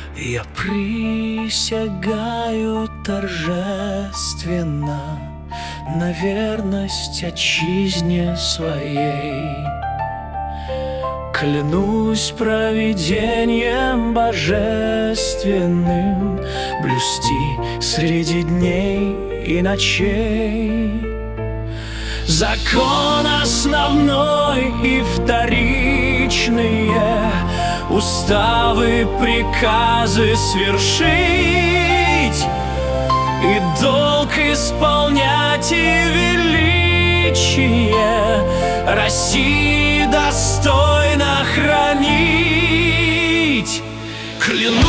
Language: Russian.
Я присягаю торжественно на верность отчизне своей. Клянусь провидением божественным блюсти среди дней и ночей закон основной и вторичные, уставы, приказы свершить, и долг исполнять, и величие России достойно хранить. Клянусь